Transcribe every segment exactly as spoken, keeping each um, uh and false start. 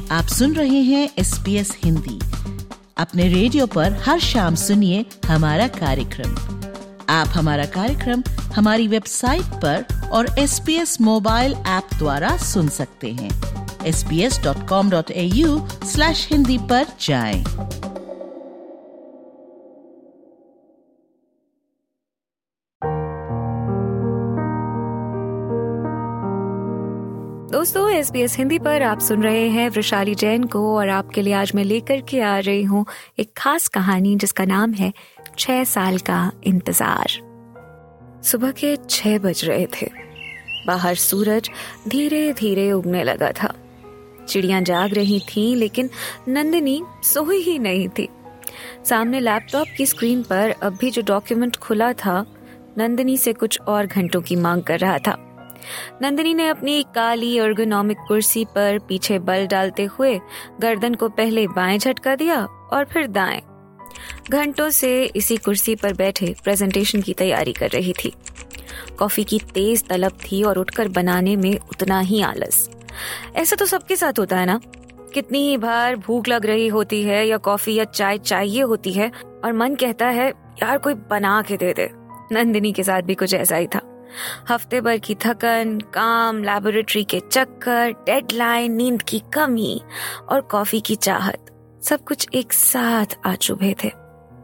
आप सुन रहे हैं एस बी एस हिंदी। अपने रेडियो पर हर शाम सुनिए हमारा कार्यक्रम। आप हमारा कार्यक्रम हमारी वेबसाइट पर और S B S mobile app द्वारा सुन सकते हैं। S B S dot com dot A U slash Hindi पर जाएं। दोस्तों, एस बी एस हिंदी पर आप सुन रहे हैं वृशाली जैन को, और आपके लिए आज मैं लेकर के आ रही हूँ एक खास कहानी जिसका नाम है छह साल का इंतजार। सुबह के छह बज रहे थे। बाहर सूरज धीरे धीरे उगने लगा था। चिड़ियां जाग रही थीं, लेकिन नंदिनी सोई ही नहीं थी। सामने लैपटॉप की स्क्रीन पर अब भी जो डॉक्यूमेंट खुला था, नंदिनी से कुछ और घंटों की मांग कर रहा था। नंदिनी ने अपनी काली एर्गोनॉमिक कुर्सी पर पीछे बल डालते हुए गर्दन को पहले बाएं झटका दिया और फिर दाएं। घंटों से इसी कुर्सी पर बैठे प्रेजेंटेशन की तैयारी कर रही थी। कॉफी की तेज तलब थी और उठकर बनाने में उतना ही आलस। ऐसा तो सबके साथ होता है ना। कितनी ही बार भूख लग रही होती है या कॉफी या चाय चाहिए होती है और मन कहता है यार कोई बना के दे दे। नंदिनी के साथ भी कुछ ऐसा ही था। हफ्ते भर की थकन, काम, लैबोरेटरी के चक्कर, डेडलाइन, नींद की कमी और कॉफी की चाहत, सब कुछ एक साथ आ चुभे थे।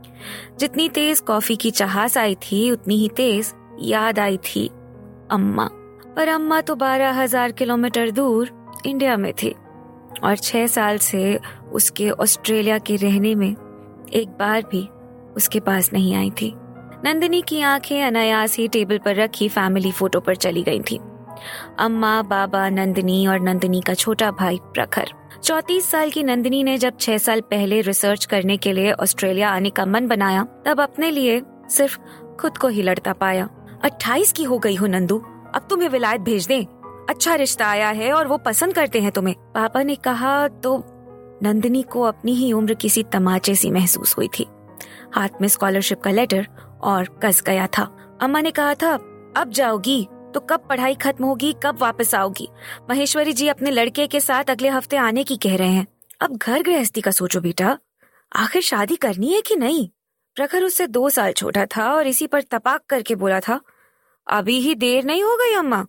जितनी तेज कॉफी की चाहत आई थी, उतनी ही तेज याद आई थी अम्मा। पर अम्मा तो बारह हजार किलोमीटर दूर इंडिया में थी और छह साल से उसके ऑस्ट्रेलिया के रहने में एक बार भी उसके पास नहीं आई थी। नंदिनी की आंखें अनायास ही टेबल पर रखी फैमिली फोटो पर चली गई थी। अम्मा, बाबा, नंदिनी और नंदिनी का छोटा भाई प्रखर। चौंतीस साल की नंदिनी ने जब छह साल पहले रिसर्च करने के लिए ऑस्ट्रेलिया आने का मन बनाया, तब अपने लिए सिर्फ खुद को ही लड़ता पाया। अट्ठाईस की हो गई हो नंदू, अब तुम्हें विलायत भेज दें। अच्छा रिश्ता आया है और वो पसंद करते हैं तुम्हें, पापा ने कहा तो नंदिनी को अपनी ही उम्र किसी तमाचे सी महसूस हुई थी। हाथ में स्कॉलरशिप का लेटर और कस गया था। अम्मा ने कहा था अब जाओगी तो कब पढ़ाई खत्म होगी, कब वापस आओगी। महेश्वरी जी अपने लड़के के साथ अगले हफ्ते आने की कह रहे हैं। अब घर गृहस्थी का सोचो बेटा, आखिर शादी करनी है कि नहीं। प्रखर उससे दो साल छोटा था और इसी पर तपाक करके बोला था अभी ही देर नहीं हो गई अम्मा।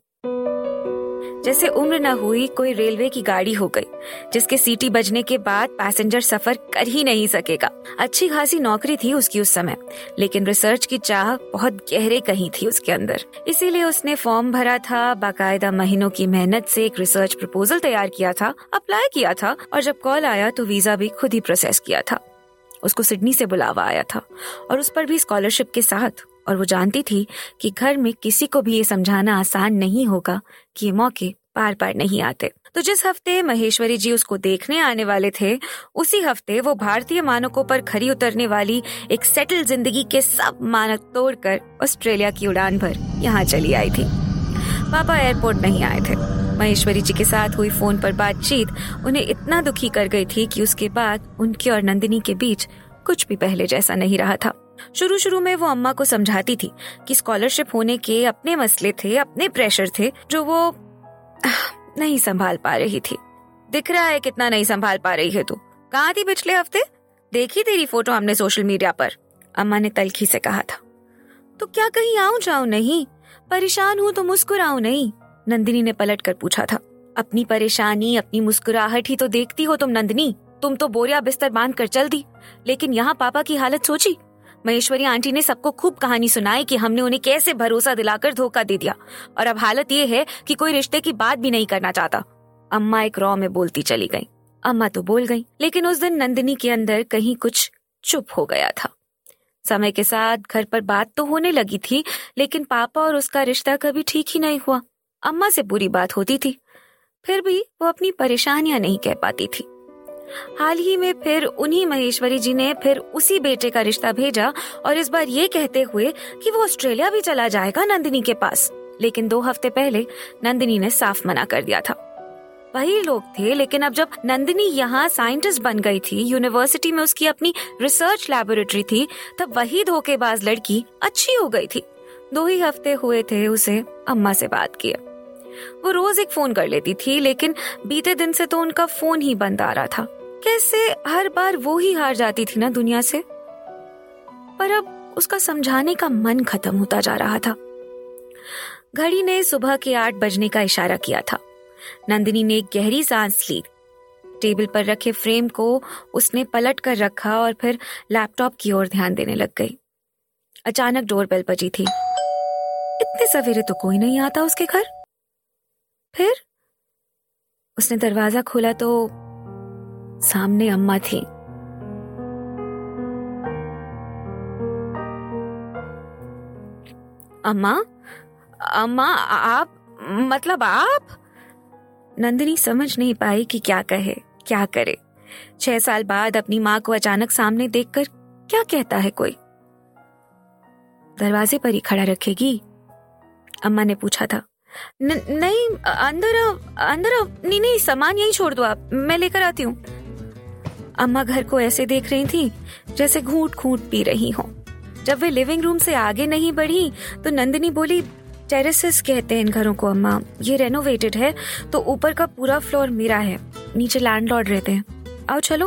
जैसे उम्र न हुई कोई रेलवे की गाड़ी हो गई जिसके सीटी बजने के बाद पैसेंजर सफर कर ही नहीं सकेगा। अच्छी खासी नौकरी थी उसकी उस समय, लेकिन रिसर्च की चाह बहुत गहरे कहीं थी उसके अंदर। इसीलिए उसने फॉर्म भरा था, बाकायदा महीनों की मेहनत से एक रिसर्च प्रपोजल तैयार किया था, अप्लाई किया था और जब कॉल आया तो वीजा भी खुद ही प्रोसेस किया था। उसको सिडनी से बुलावा आया था और उस पर भी स्कॉलरशिप के साथ। और वो जानती थी कि घर में किसी को भी ये समझाना आसान नहीं होगा कि ये मौके बार बार नहीं आते। तो जिस हफ्ते महेश्वरी जी उसको देखने आने वाले थे, उसी हफ्ते वो भारतीय मानकों पर खरी उतरने वाली एक सेटल जिंदगी के सब मानक तोड़कर ऑस्ट्रेलिया की उड़ान भर यहाँ चली आई थी। पापा एयरपोर्ट नहीं आए थे। महेश्वरी जी के साथ हुई फोन पर बातचीत उन्हें इतना दुखी कर गई थी कि उसके बाद उनके और नंदिनी के बीच कुछ भी पहले जैसा नहीं रहा था। शुरू शुरू में वो अम्मा को समझाती थी कि स्कॉलरशिप होने के अपने मसले थे, अपने प्रेशर थे जो वो नहीं संभाल पा रही थी। दिख रहा है कितना नहीं संभाल पा रही है तू। कहाँ थी पिछले हफ्ते? देखी तेरी फोटो हमने सोशल मीडिया पर, अम्मा ने तल्खी से कहा था। तो क्या कहीं आऊं जाऊं नहीं? परेशान हूं तो मुस्कुराऊं नहीं? नंदिनी ने पलट कर पूछा था। अपनी परेशानी, अपनी मुस्कुराहट ही तो देखती हो तुम नंदिनी। तुम तो बोरिया बिस्तर बांध कर चल दी, लेकिन यहाँ पापा की हालत सोची। महेश्वरी आंटी ने सबको खूब कहानी सुनाई कि हमने उन्हें कैसे भरोसा दिलाकर धोखा दे दिया और अब हालत ये है कि कोई रिश्ते की बात भी नहीं करना चाहता। अम्मा एक रॉ में बोलती चली गई। अम्मा तो बोल गई, लेकिन उस दिन नंदिनी के अंदर कहीं कुछ चुप हो गया था। समय के साथ घर पर बात तो होने लगी थी, लेकिन पापा और उसका रिश्ता कभी ठीक ही नहीं हुआ। अम्मा से बुरी बात होती थी, फिर भी वो अपनी परेशानियां नहीं कह पाती थी। हाल ही में फिर उन्हीं महेश्वरी जी ने फिर उसी बेटे का रिश्ता भेजा और इस बार ये कहते हुए कि वो ऑस्ट्रेलिया भी चला जाएगा नंदिनी के पास। लेकिन दो हफ्ते पहले नंदिनी ने साफ मना कर दिया था। वही लोग थे, लेकिन अब जब नंदिनी यहाँ साइंटिस्ट बन गई थी, यूनिवर्सिटी में उसकी अपनी रिसर्च लैबोरेटरी थी, तब वही धोखेबाज लड़की अच्छी हो गई थी। दो ही हफ्ते हुए थे उसे अम्मा से बात किए। वो रोज एक फोन कर लेती थी, लेकिन बीते दिन से तो उनका फोन ही बंद आ रहा था। कैसे हर बार वो ही हार जाती थी ना दुनिया से। पर अब उसका समझाने का मन खत्म होता जा रहा था। घड़ी ने सुबह के आठ बजने का इशारा किया था। नंदिनी ने एक गहरी सांस ली। टेबल पर रखे फ्रेम को उसने पलट कर रखा और फिर लैपटॉप की ओर ध्यान देने लग गई। अचानक डोरबेल बजी थी। इतने सवेरे तो कोई नहीं आता उसके घर। फिर उसने दरवाजा खोला तो सामने अम्मा थी। अम्मा, अम्मा आप, मतलब आप? नंदिनी समझ नहीं पाई कि क्या कहे, क्या करे। छह साल बाद अपनी माँ को अचानक सामने देखकर क्या कहता है कोई। दरवाजे पर ही खड़ा रखेगी? अम्मा ने पूछा था। न, नहीं अंदर अंदर नहीं नहीं सामान यहीं छोड़ दो आप, मैं लेकर आती हूँ। अम्मा घर को ऐसे देख रही थी जैसे घूंट घूंट पी रही हो। जब वे लिविंग रूम से आगे नहीं बढ़ी तो नंदिनी बोली, टेरेसेस कहते हैं इन घरों को अम्मा, ये रेनोवेटेड है तो ऊपर का पूरा फ्लोर मेरा है, नीचे लैंडलॉर्ड रहते हैं। आओ चलो।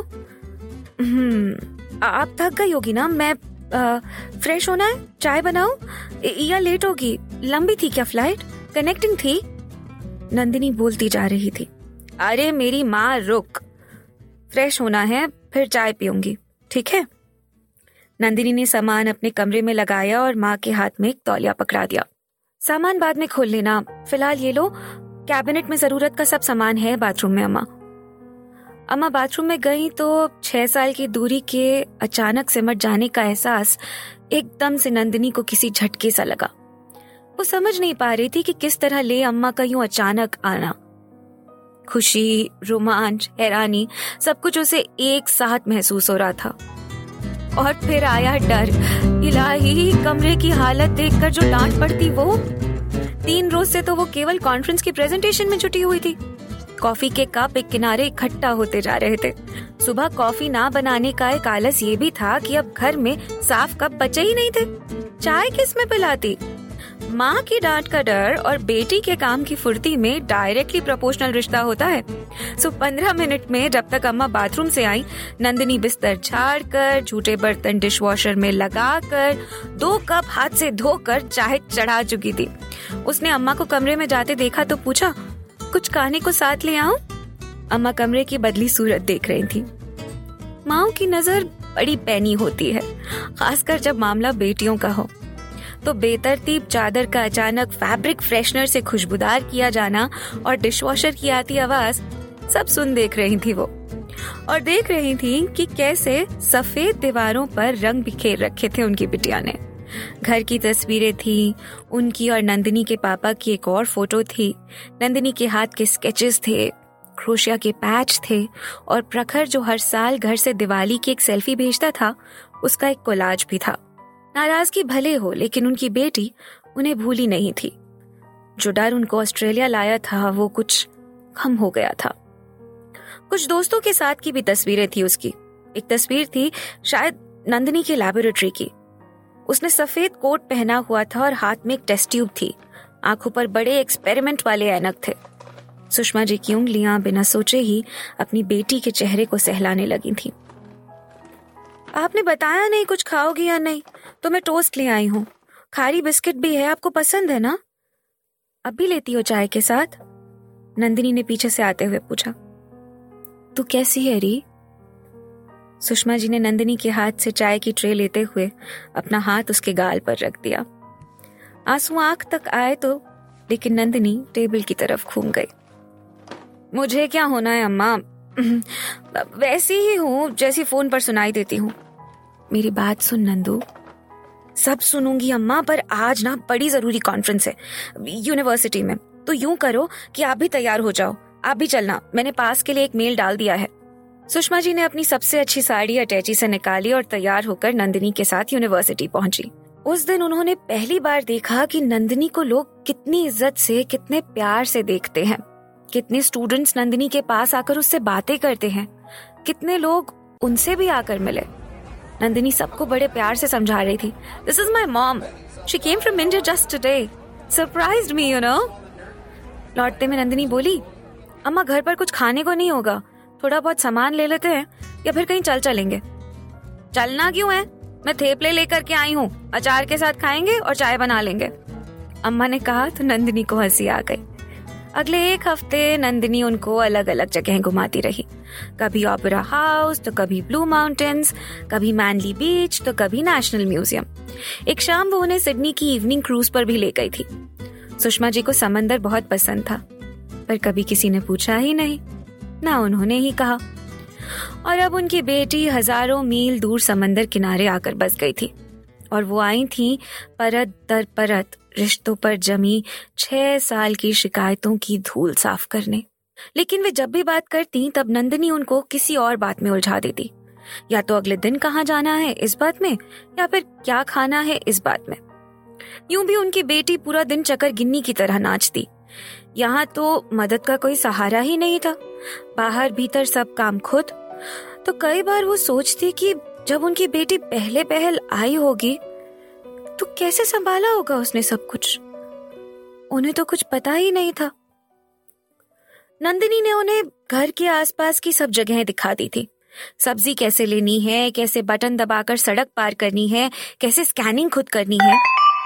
हम्म आप थक गई होगी ना, मैं आ, फ्रेश होना है, चाय बनाऊं या लेट होगी? लंबी थी क्या फ्लाइट, कनेक्टिंग थी? नंदिनी बोलती जा रही थी। अरे मेरी माँ रुक, फ्रेश होना है फिर चाय पीऊंगी, ठीक है? नंदिनी ने सामान अपने कमरे में लगाया और माँ के हाथ में एक तौलिया पकड़ा दिया। सामान बाद में खोल लेना, फिलहाल ये लो, कैबिनेट में जरूरत का सब सामान है बाथरूम में। अम्मा अम्मा बाथरूम में गई तो छह साल की दूरी के अचानक सिमट जाने का एहसास एकदम से नंदिनी को किसी झटके सा लगा। वो समझ नहीं पा रही थी कि किस तरह ले अम्मा का यूं अचानक आना। खुशी, रोमांच, हैरानी, सब कुछ उसे एक साथ महसूस हो रहा था। और फिर आया डर। इलाही, कमरे की हालत देखकर जो डांट पड़ती वो। तीन रोज से तो वो केवल कॉन्फ्रेंस की प्रेजेंटेशन में जुटी हुई थी। कॉफी के कप एक किनारे इकट्ठा होते जा रहे थे। सुबह कॉफी ना बनाने का एक आलस ये भी था कि अब घर में साफ कप बचे ही नहीं थे। चाय किस में पिलाती? माँ की डांट का डर और बेटी के काम की फुर्ती में डायरेक्टली प्रोपोर्शनल रिश्ता होता है। सो पंद्रह मिनट में जब तक अम्मा बाथरूम से आई, नंदिनी बिस्तर झाड़ कर, झूठे बर्तन डिशवॉशर में लगाकर, दो कप हाथ से धोकर चाय चढ़ा चुकी थी। उसने अम्मा को कमरे में जाते देखा तो पूछा, कुछ खाने को साथ ले आऊं? अम्मा कमरे की बदली सूरत देख रही थी। माँओं की नजर बड़ी पैनी होती है, खासकर जब मामला बेटियों का हो। तो बेतरतीब चादर का अचानक फैब्रिक फ्रेशनर से खुशबूदार किया जाना और डिशवॉशर की आती आवाज सब सुन देख रही थी वो। और देख रही थी कि कैसे सफेद दीवारों पर रंग बिखेर रखे थे उनकी बिटिया ने। घर की तस्वीरें थी, उनकी और नंदिनी के पापा की एक और फोटो थी। नंदिनी के हाथ के स्केचेस थे, क्रोशिया के पैच थे और प्रखर जो हर साल घर से दिवाली की एक सेल्फी भेजता था, उसका एक कोलाज भी था। नाराजगी भले हो, लेकिन उनकी बेटी उन्हें भूली नहीं थी। जो डर उनको ऑस्ट्रेलिया लाया था वो कुछ कम हो गया था। कुछ दोस्तों के साथ की भी तस्वीरें थी उसकी। एक तस्वीर थी शायद नंदिनी की लैबोरेटरी की। उसने सफेद कोट पहना हुआ था और हाथ में एक टेस्ट ट्यूब थी। आंखों पर बड़े एक्सपेरिमेंट वाले ऐनक थे। सुषमा जी की उंगलियां बिना सोचे ही अपनी बेटी के चेहरे को सहलाने लगी थी। आपने बताया नहीं कुछ खाओगी या नहीं, तो मैं टोस्ट ले आई हूँ। खारी बिस्किट भी है, आपको पसंद है ना? अब भी लेती हो चाय के साथ? नंदिनी ने पीछे से आते हुए पूछा। तू कैसी है री? सुषमा जी ने नंदिनी के हाथ से चाय की ट्रे लेते हुए अपना हाथ उसके गाल पर रख दिया। आंसू आंख तक आए तो, लेकिन नंदिनी टेबल की तरफ घूम गई। मुझे क्या होना है अम्मा, वैसी ही हूँ जैसी फोन पर सुनाई देती हूँ। मेरी बात सुन नंदू। सब सुनूंगी अम्मा, पर आज ना बड़ी जरूरी कॉन्फ्रेंस है यूनिवर्सिटी में। तो यूं करो कि आप भी तैयार हो जाओ, आप भी चलना। मैंने पास के लिए एक मेल डाल दिया है। सुषमा जी ने अपनी सबसे अच्छी साड़ी अटैची से निकाली और तैयार होकर नंदिनी के साथ यूनिवर्सिटी पहुंची। उस दिन उन्होंने पहली बार देखा कि नंदिनी को लोग कितनी इज्जत से, कितने प्यार से देखते हैं। कितने स्टूडेंट्स नंदिनी के पास आकर उससे बातें करते हैं, कितने लोग उनसे भी आकर मिले। नंदिनी सबको बड़े प्यार से समझा रही थी, this is my mom, she came from India just today, surprised me you know. लौटते में नंदिनी बोली, अम्मा घर पर कुछ खाने को नहीं होगा, थोड़ा बहुत सामान ले लेते हैं या फिर कहीं चल चलेंगे। चलना क्यों है, मैं थेपले लेकर के आई हूँ, अचार के साथ खाएंगे और चाय बना लेंगे। अम्मा ने कहा तो नंदिनी को हंसी आ गई। अगले एक हफ्ते नंदिनी उनको अलग अलग जगह घुमाती रही, कभी ओपेरा हाउस तो कभी ब्लू माउंटेन्स, कभी मैनली बीच तो कभी नेशनल म्यूजियम। एक शाम वो उन्हें सिडनी की इवनिंग क्रूज पर भी ले गई थी। सुषमा जी को समंदर बहुत पसंद था, पर कभी किसी ने पूछा ही नहीं, ना उन्होंने ही कहा। और अब उनकी बेटी हजारों मील दूर समंदर किनारे आकर बस गई थी और वो आई थी परत दर परत रिश्तों पर जमी छह साल की शिकायतों की धूल साफ करने। लेकिन वे जब भी बात करती तब नंदिनी उनको किसी और बात में उलझा देती, या तो अगले दिन कहाँ जाना है इस बात में, या फिर क्या खाना है इस बात में। यूं भी उनकी बेटी पूरा दिन चक्कर गिन्नी की तरह नाचती। यहाँ तो मदद का कोई सहारा ही नहीं था, बाहर भीतर सब काम खुद। तो कई बार वो सोचती कि जब उनकी बेटी पहले पहल आई होगी तो कैसे संभाला होगा उसने सब कुछ। उन्हें तो कुछ पता ही नहीं था। नंदिनी ने उन्हें घर के आसपास की सब जगहें दिखा दी थी, सब्जी कैसे लेनी है, कैसे बटन दबाकर सड़क पार करनी है, कैसे स्कैनिंग खुद करनी है।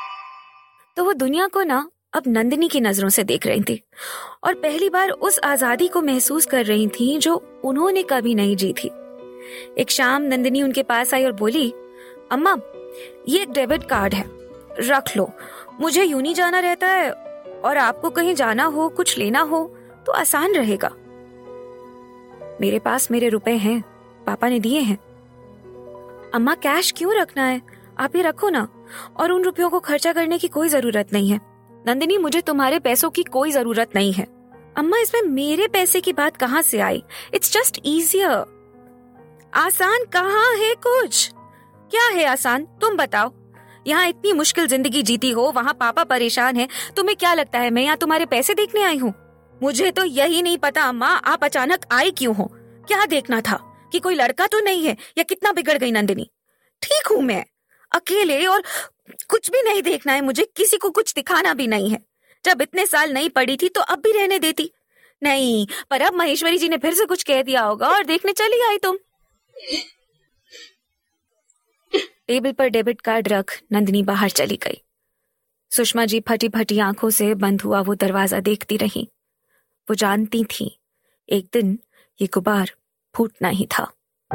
तो वो दुनिया को ना अब नंदिनी की नजरों से देख रही थी और पहली बार उस आजादी को महसूस कर रही थी जो उन्होंने कभी नहीं जी थी। एक शाम नंदिनी उनके पास आई और बोली, अम्मा ये एक डेबिट कार्ड है, रख लो, मुझे यूं नहीं जाना रहता है और आपको कहीं जाना हो, कुछ लेना हो तो आसान रहेगा। मेरे पास मेरे रुपए हैं, पापा ने दिए हैं। अम्मा कैश क्यों रखना है, आप ये रखो ना, और उन रुपयों को खर्चा करने की कोई जरूरत नहीं है। नंदिनी मुझे तुम्हारे पैसों की कोई जरूरत नहीं है। अम्मा इसमें मेरे पैसे की बात कहाँ से आई, इट्स जस्ट इजियर। आसान कहाँ है कुछ, क्या है आसान तुम बताओ। यहाँ इतनी मुश्किल जिंदगी जीती हो, वहाँ पापा परेशान है, तुम्हें क्या लगता है मैं यहाँ तुम्हारे पैसे देखने आई हूँ? मुझे तो यही नहीं पता अम्मा, आप अचानक आई क्यों हो? क्या देखना था कि कोई लड़का तो नहीं है, या कितना बिगड़ गई नंदिनी? ठीक हूँ मैं, अकेले, और कुछ भी नहीं देखना है मुझे, किसी को कुछ दिखाना भी नहीं है। जब इतने साल नहीं पड़ी थी तो अब भी रहने देती। नहीं, पर अब महेश्वरी जी ने फिर से कुछ कह दिया होगा और देखने चली आई तुम। टेबल पर डेबिट कार्ड रख नंदिनी बाहर चली गई। सुषमा जी फटी फटी आंखों से बंद हुआ वो दरवाजा देखती रही। वो जानती थी एक दिन ये गुबार फूटना ही था।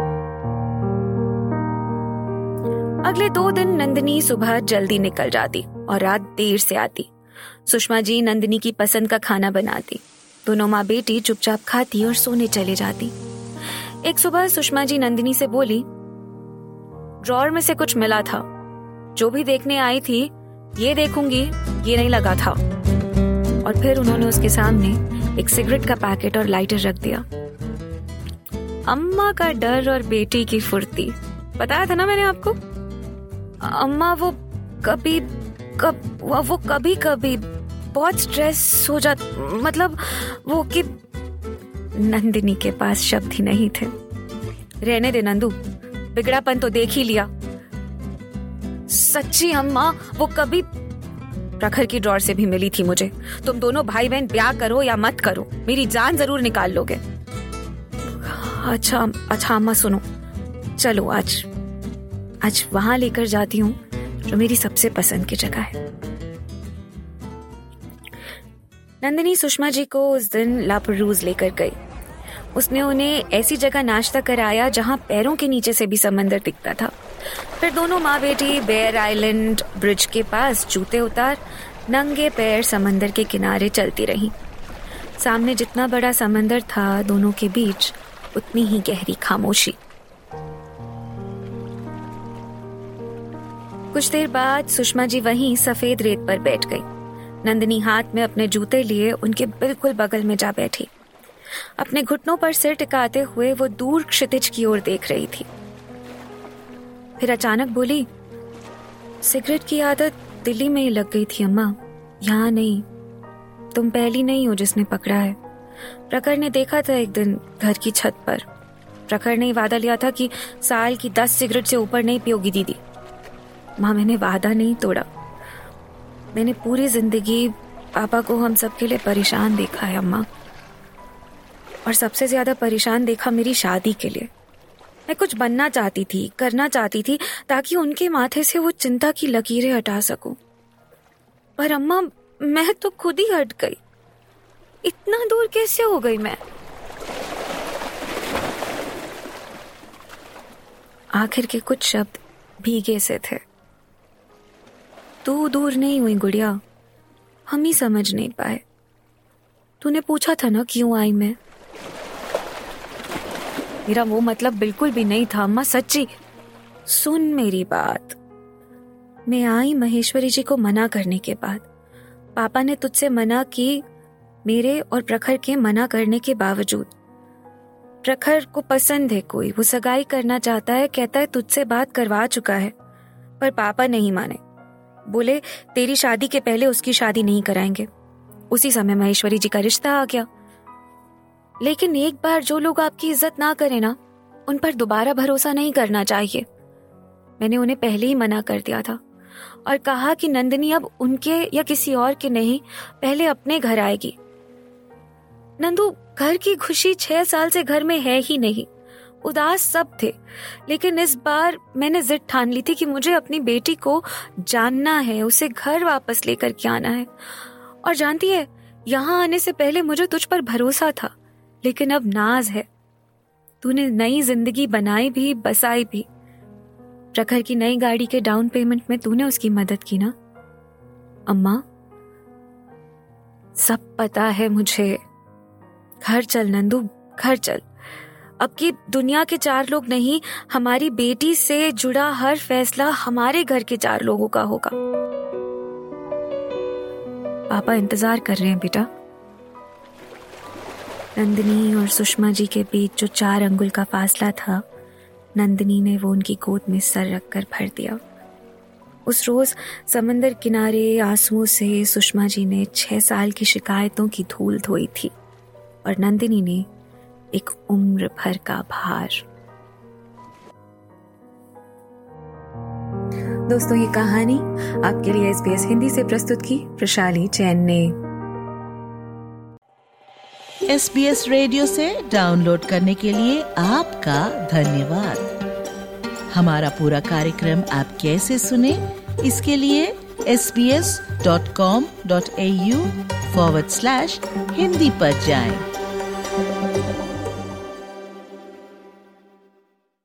अगले दो दिन नंदिनी सुबह जल्दी निकल जाती और रात देर से आती। सुषमा जी नंदिनी की पसंद का खाना बनाती, दोनों माँ बेटी चुपचाप खाती और सोने चले जाती। एक सुबह सुषमा जी नंदिनी से बोली, ड्रॉअर में से कुछ मिला था, जो भी देखने आई थी ये देखूंगी ये नहीं लगा था। और फिर उन्होंने उसके सामने एक सिगरेट का पैकेट और लाइटर रख दिया। अम्मा का डर और बेटी की फुर्ती, बताया था ना मैंने आपको। अम्मा वो कभी कब वो कभी कभी बहुत स्ट्रेस हो जात, मतलब वो कि नंदिनी के पास शब्द ही नहीं थे। रहने दे नंदू, बिगड़ापन तो देख ही लिया। सच्ची अम्मा वो कभी प्रखर की ड्रॉअर से भी मिली थी मुझे। तुम दोनों भाई बहन ब्याह करो या मत करो, मेरी जान जरूर निकाल लोगे। अच्छा अच्छा अम्मा सुनो, चलो आज आज वहां लेकर जाती हूँ जो मेरी सबसे पसंद की जगह है। नंदिनी सुषमा जी को उस दिन लापरूज लेकर गई। उसने उन्हें ऐसी जगह नाश्ता कराया जहां पैरों के नीचे से भी समंदर दिखता था। फिर दोनों माँ बेटी बेयर आइलैंड ब्रिज के पास जूते उतार नंगे पैर समंदर के किनारे चलती रहीं। सामने जितना बड़ा समंदर था, दोनों के बीच उतनी ही गहरी खामोशी। कुछ देर बाद सुषमा जी वहीं सफेद रेत पर बैठ गई। नंदिनी हाथ में अपने जूते लिए उनके बिल्कुल बगल में जा बैठी। अपने घुटनों पर सिर टिकाते हुए वो दूर क्षितिज की ओर देख रही थी। फिर अचानक बोली, सिगरेट की आदत दिल्ली में ही लग गई थी अम्मा, यहाँ नहीं। तुम पहली नहीं हो जिसने पकड़ा है। प्रखर ने देखा था एक दिन घर की छत पर। प्रखर ने वादा लिया था कि साल की दस सिगरेट से ऊपर नहीं पियोगी दीदी। माँ मैंने वादा नहीं तोड़ा। मैंने पूरी जिंदगी पापा को हम सबके लिए परेशान देखा है अम्मा, और सबसे ज्यादा परेशान देखा मेरी शादी के लिए। मैं कुछ बनना चाहती थी, करना चाहती थी, ताकि उनके माथे से वो चिंता की लकीरें हटा सकूं। पर अम्मा, मैं तो खुद ही हट गई। इतना दूर कैसे हो गई मैं? आखिर के कुछ शब्द भीगे से थे। तू दूर नहीं हुई गुड़िया, हम ही समझ नहीं पाए। तूने पूछा था ना क्यों आई मैं? मेरा वो मतलब बिल्कुल भी नहीं था अम्मा, सच्ची। सुन मेरी बात। मैं आई महेश्वरी जी को मना करने के बाद। पापा ने तुझसे मना की, मेरे और प्रखर के मना करने के बावजूद। प्रखर को पसंद है कोई, वो सगाई करना चाहता है, कहता है तुझसे बात करवा चुका है, पर पापा नहीं माने। बोले तेरी शादी के पहले उसकी शादी नहीं कराएंगे। उसी समय महेश्वरी जी का रिश्ता आ गया। लेकिन एक बार जो लोग आपकी इज्जत ना करें ना, उन पर दोबारा भरोसा नहीं करना चाहिए। मैंने उन्हें पहले ही मना कर दिया था और कहा कि नंदिनी अब उनके या किसी और के नहीं, पहले अपने घर आएगी। नंदू, घर की खुशी छह साल से घर में है ही नहीं। उदास सब थे, लेकिन इस बार मैंने जिद ठान ली थी कि मुझे अपनी बेटी को जानना है, उसे घर वापस लेकर के आना है। और जानती है, यहाँ आने से पहले मुझे तुझ पर भरोसा था, लेकिन अब नाज है। तूने नई जिंदगी बनाई भी, बसाई भी। प्रखर की नई गाड़ी के डाउन पेमेंट में तूने उसकी मदद की ना अम्मा? सब पता है मुझे। घर चल नंदू, घर चल। अब की दुनिया के चार लोग नहीं, हमारी बेटी से जुड़ा हर फैसला हमारे घर के चार लोगों का होगा। पापा इंतजार कर रहे हैं बेटा। नंदिनी और सुषमा जी के बीच जो चार अंगुल का फासला था, नंदिनी ने वो उनकी गोद में सर रखकर भर दिया। उस रोज समंदर किनारे आंसुओं से सुषमा जी ने छह साल की शिकायतों की धूल धोई थी, और नंदिनी ने एक उम्र भर का भार। दोस्तों, ये कहानी आपके लिए एसबीएस हिंदी से प्रस्तुत की वृषाली जैन ने। एसबीएस रेडियो से डाउनलोड करने के लिए आपका धन्यवाद। हमारा पूरा कार्यक्रम आप कैसे सुने, इसके लिए S B S dot com dot A U forward slash Hindi पर जाएं।